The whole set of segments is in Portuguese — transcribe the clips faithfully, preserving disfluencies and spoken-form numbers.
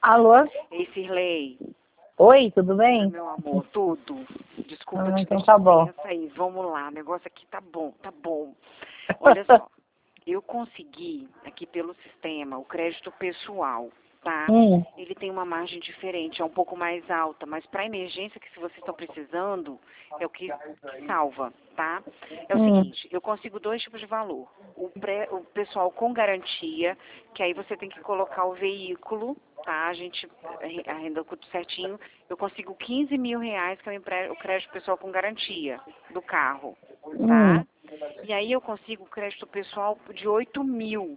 Alô? Ei, Cirlei. Oi, tudo bem? Meu amor, tudo. Desculpa Ah, te então deixar tá bom. tensa aí. Vamos lá, o negócio aqui tá bom, tá bom. Olha só, eu consegui aqui pelo sistema o crédito pessoal, tá? Hum. Ele tem uma margem diferente, é um pouco mais alta, mas para emergência que se vocês estão precisando, é o que, que salva, tá? É o Hum. seguinte, eu consigo dois tipos de valor. O, pré, o pessoal com garantia, que aí você tem que colocar o veículo, tá? A gente arrenda tudo certinho. Eu consigo quinze mil reais, que é o, empre... o crédito pessoal com garantia do carro, tá? Hum. E aí eu consigo crédito pessoal de oito mil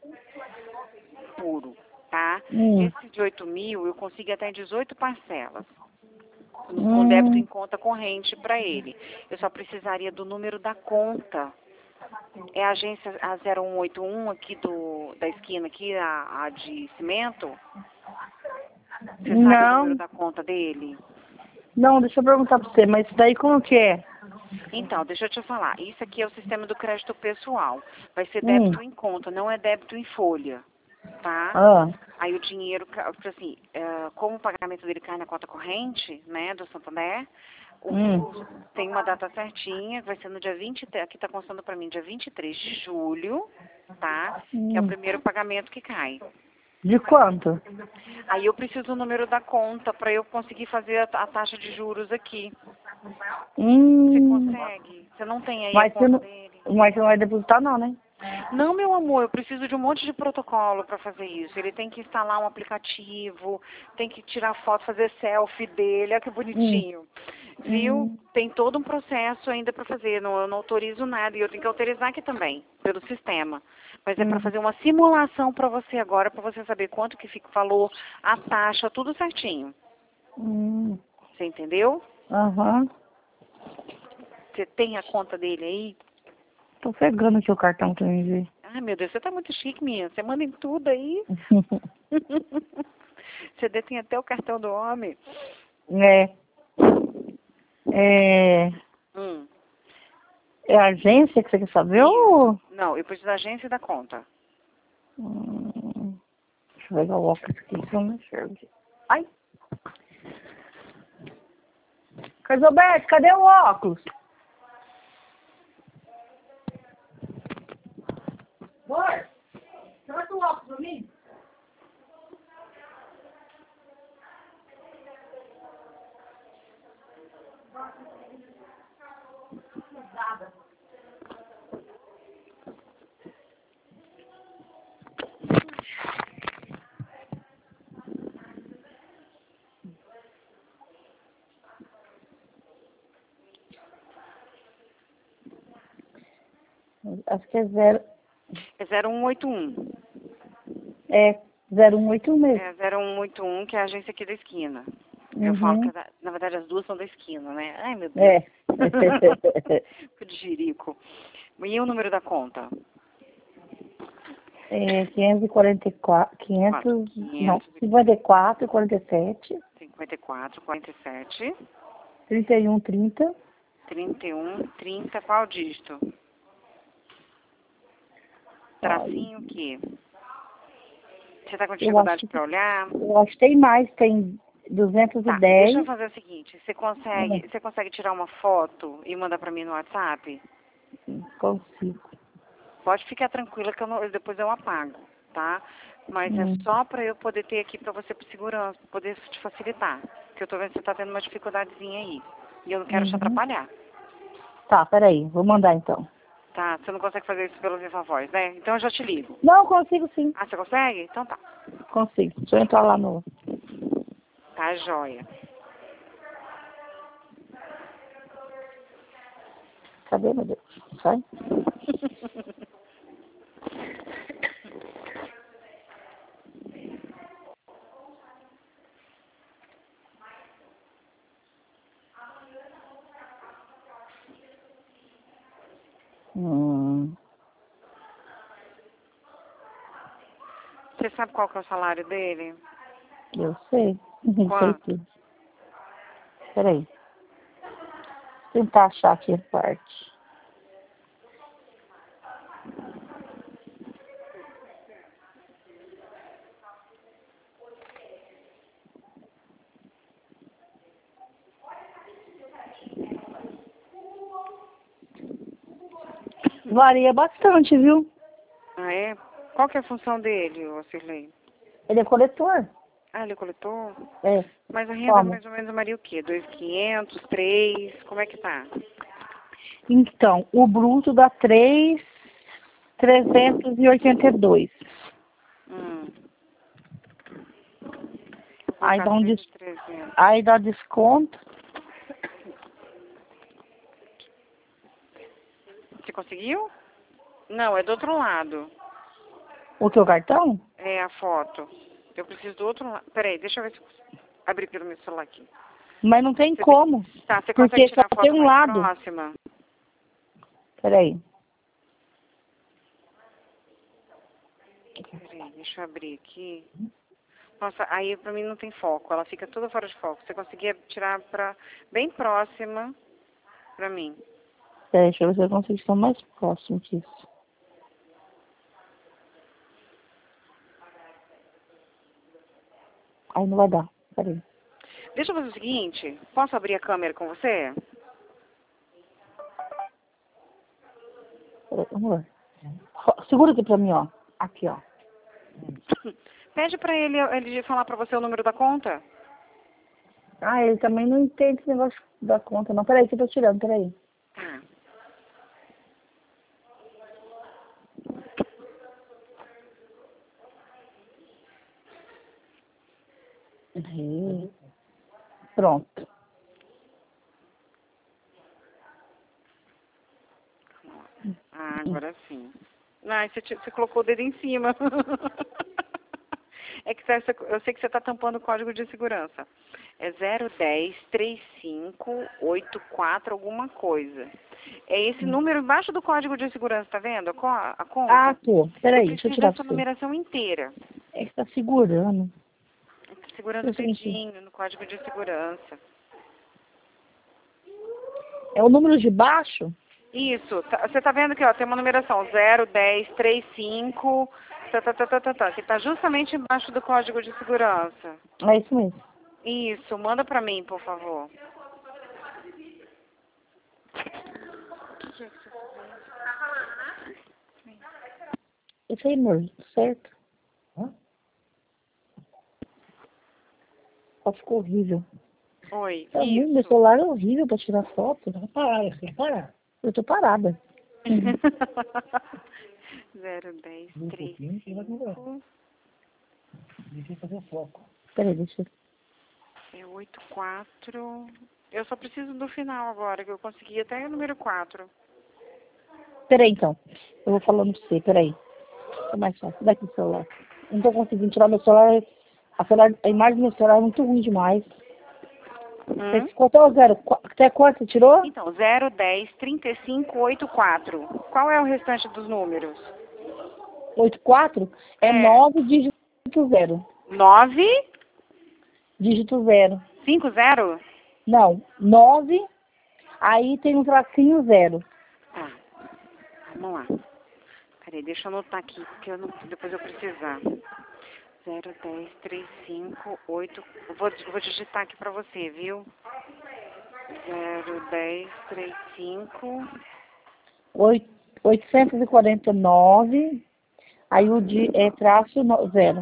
puro, tá? Hum. Esse de oito mil eu consigo até em dezoito parcelas, com débito em Hum. conta corrente para ele. Eu só precisaria do número da conta. É a agência a zero um oito um aqui do, da esquina aqui, a, a de cimento. Você sabe o número Não, da conta dele? não, deixa eu perguntar pra você, mas isso daí como que é? Então, deixa eu te falar. Isso aqui é o sistema do crédito pessoal. Vai ser Hum. débito em conta, não é débito em folha, tá? Ah. Aí o dinheiro, ca- porque assim, é, como o pagamento dele cai na conta corrente, né, do Santander, o, Hum. o- tem uma data certinha, que vai ser no dia vinte e três, aqui está constando para mim, dia vinte e três de julho, tá? Que é o Hum. primeiro pagamento que cai. De quanto? Aí eu preciso do número da conta para eu conseguir fazer a, a taxa de juros aqui. Você Hum. consegue? Você não tem aí a Mas você conta não, dele? mas você não vai depositar não, né? Não, meu amor, eu preciso de um monte de protocolo para fazer isso. Ele tem que instalar um aplicativo, tem que tirar foto, fazer selfie dele, olha que Hum. bonitinho. Viu? Hum. Tem todo um processo ainda para fazer, não, eu não autorizo nada e eu tenho que autorizar aqui também, pelo sistema. Mas é para Hum. fazer uma simulação para você agora, para você saber quanto que fica o valor, a taxa, tudo certinho. Hum. Você entendeu? Aham. Você tem a conta dele aí? Tô pegando aqui o cartão pra mim ver. Ai, meu Deus, você tá muito chique, minha. Você manda em tudo aí. Você detém até o cartão do homem. É. É. Hum. É a agência que você quer saber ou... Isso. Não, eu preciso da agência e da conta. Hum, deixa eu pegar o óculos aqui, que eu não enxergo. Ai! Carlos Alberto, cadê o óculos? Amor, traz o óculos pra mim. Acho que é zero... É zero um oito um. É zero um oito um mesmo. É zero um oito um, que é a agência aqui da esquina. Eu falo que, Uhum. é da- na verdade, as duas são da esquina, né? Ai, meu Deus. É. Que de jirico. E o número da conta? É quinhentos e quarenta e quatro, quinhentos, não, quinhentos cinquenta e quatro, quarenta e sete, cinquenta e quatro, quarenta e sete, trinta e um, trinta. trinta e um, trinta. Qual dígito? Ai, Tracinho o quê? Você tá com eu dificuldade acho que, para olhar? eu acho que tem mais, tem duzentos e Tá, deixa eu dez. fazer o seguinte. Você consegue, você consegue tirar uma foto e mandar para mim no WhatsApp? Consigo. Pode ficar tranquila que eu não- depois eu apago, tá? Mas é Hum. só para eu poder ter aqui para você por segurança, pra poder te facilitar. Porque eu tô vendo que você tá tendo uma dificuldadezinha aí. E eu não quero te Uhum. atrapalhar, Tá, peraí, vou mandar então. tá? Você não consegue fazer isso pelo Viva Voz, né? Então eu já te ligo. Não, consigo sim, Ah, você consegue? Então tá. consigo. Deixa eu entrar lá no... Tá joia. Cadê, meu Deus? Sai. Hum, Você sabe qual que é o salário dele? eu sei. Não sei Quanto? tudo. Peraí. Vou tentar achar aqui a parte. Varia bastante, viu? Ah, é? Qual que é a função dele, ô Cirlei? Ele é coletor. Ah, ele é coletor? É. Mas a renda Como? mais ou menos varia o quê? dois mil e quinhentos, três? Como é que tá? Então, o bruto dá três mil trezentos e oitenta e dois. Hum. Aí dá, um des... trezentos. Aí dá desconto. Você conseguiu? Não, é do outro lado. O teu cartão? É a foto. Eu preciso do outro lado. Peraí, deixa eu ver se eu consigo abrir pelo meu celular aqui. Mas não tem Você como. tem... Tá, você Porque consegue tirar só a tem foto um mais lado. próxima? Peraí. Peraí, deixa eu abrir aqui. Nossa, aí pra mim não tem foco. Ela fica toda fora de foco. Você conseguia tirar pra bem próxima pra mim. Peraí, deixa eu ver se eu consigo estar mais próximo disso. Aí não vai dar. Peraí. Deixa eu fazer o seguinte. Posso abrir a câmera com você? Peraí, amor. Segura aqui pra mim, ó. Aqui, ó. Pede pra ele, ele falar pra você o número da conta. Ah, ele também não entende esse negócio da conta, não. Peraí, que eu tô tirando, peraí. Tá. Aí. Pronto. Ah, agora sim. Ah, você, te- você colocou o dedo em cima. É que você- eu sei que você está tampando o código de segurança. É zero um zero três cinco oito quatro alguma coisa. É esse número embaixo do código de segurança, tá vendo? A, co- a conta? Ah, tô. Peraí, Eu deixa eu preciso tirar dessa pra você. numeração inteira. É que tá segurando. Tá segurando o Deixa eu ver. dedinho no código de segurança. É o número de baixo? Isso, tá- você tá vendo aqui, ó, tem uma numeração zero um zero três cinco, tá, tá, tá, tá, tá, tá, que tá justamente embaixo do código de segurança. É isso mesmo. Isso, manda pra mim, por favor. Isso aí, amor. Certo? Hã? Só ficou horrível. Oi, Pra mim, meu isso. celular é horrível pra tirar foto. Não para, você para. Eu tô parada. Uhum. zero um zero Um três pouquinho, você vai conversar. cinco, Deixa eu fazer foco. Peraí, deixa eu... é oito quatro. Eu só preciso do final agora, que eu consegui até o número quatro. Peraí, então. Eu vou falando pra você, peraí. É mais fácil. Dá aqui o celular. Não tô conseguindo tirar meu celular. A, celular, a imagem do meu celular é muito ruim demais. Você Hum? ficou até o zero. Qu- Até quanto você tirou? Então, zero um zero trinta e cinco oitenta e quatro. Qual é o restante dos números? oito quatro é É. nove dígito zero. nove Dígito zero. cinco zero? Não, nove, aí tem um tracinho zero. Tá, vamos lá. Peraí, deixa eu anotar aqui, porque eu não, depois eu precisar. zero um zero três cinco oito. Eu vou, eu vou digitar aqui pra você, viu? zero um zero três cinco. Oito- oitocentos e quarenta e nove, aí o de é traço no- zero.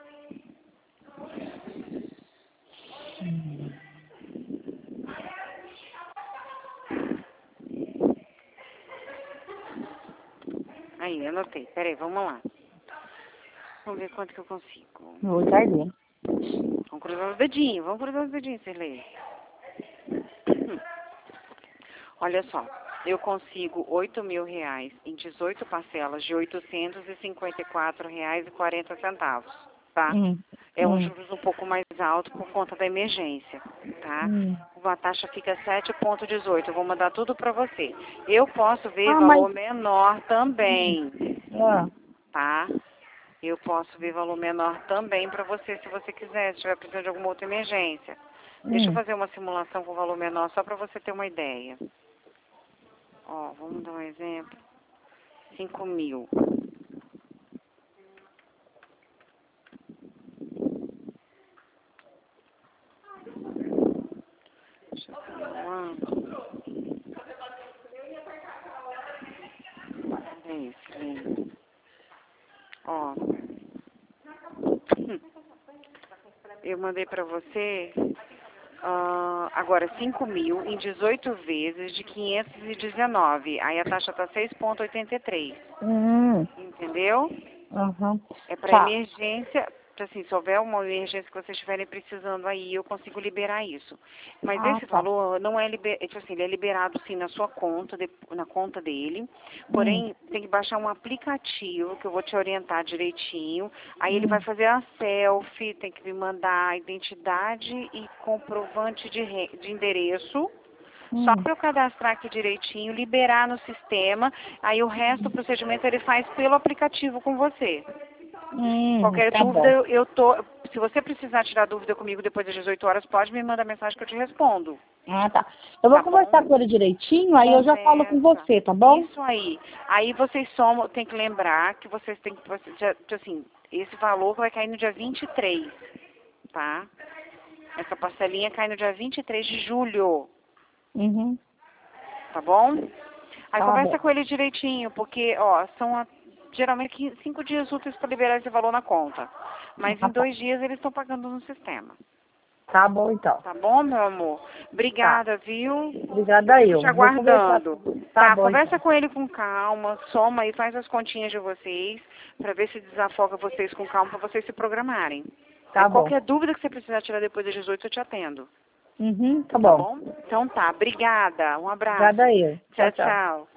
Aí, anotei. Peraí, vamos lá. Vamos ver quanto que eu consigo. Meu olho tá ardendo. Vamos cruzar os dedinhos, vamos cruzar os dedinhos, Cirlei. Olha só, eu consigo oito mil reais em dezoito parcelas de oitocentos e cinquenta e quatro reais e quarenta centavos, tá? Hum, É um hum, juros um pouco mais alto por conta da emergência, tá? hum. A taxa fica sete vírgula dezoito, eu vou mandar tudo para você. Eu posso ver Ah, mas... valor menor também, Ah, tá? Eu posso ver valor menor também para você, se você quiser, se estiver precisando de alguma outra emergência. Deixa eu hum. fazer uma simulação com valor menor só para você ter uma ideia. Ó, vamos dar um exemplo. Cinco mil. Deixa eu simular. Eu mandei pra você, ah, agora, cinco mil em dezoito vezes de quinhentos e dezenove. Aí a taxa tá seis vírgula oitenta e três. Hum, Entendeu? aham. É para Tá. emergência, assim, se houver uma emergência que vocês estiverem precisando aí, eu consigo liberar isso. Mas Ah, esse tá. valor não é liberado, tipo assim, ele é liberado sim na sua conta, de- na conta dele. Hum, Porém, tem que baixar um aplicativo que eu vou te orientar direitinho. Aí ele vai hum, fazer a selfie, tem que me mandar a identidade e comprovante de, re- de endereço. Só hum, para eu cadastrar aqui direitinho, liberar no sistema, aí o resto do procedimento ele faz pelo aplicativo com você. hum, Qualquer tá dúvida, bom. eu, eu tô. Se você precisar tirar dúvida comigo depois das dezoito horas, pode me mandar mensagem que eu te respondo. Ah, tá. Eu vou Tá conversar bom? com ele direitinho, aí eu já falo com Conversa. você, tá bom? Isso aí. Aí vocês somam, tem que lembrar que vocês têm que. Vocês já- assim, esse valor vai cair no dia vinte e três, tá? Essa parcelinha cai no dia vinte e três de julho, Uhum. tá bom? Aí Tá conversa bom. com ele direitinho, porque, ó, são a- geralmente quin- cinco dias úteis para liberar esse valor na conta. Mas Ah, em tá. dois dias eles estão pagando no sistema. Tá bom, então. Tá bom, meu amor? Tá. Obrigada, viu? Eu Obrigada fico eu. te Vou conversar aguardando. com ele. Tá Tá, bom, conversa então. com ele com calma, soma e faz as continhas de vocês, pra ver se desafoga vocês com calma, pra vocês se programarem. Aí Tá bom. qualquer dúvida que você precisar tirar depois das dezoito, eu te atendo. Uhum, tá Tá bom. bom? Então tá, obrigada. Um abraço. Obrigada eu. Tchau, Tchau, tchau. tchau.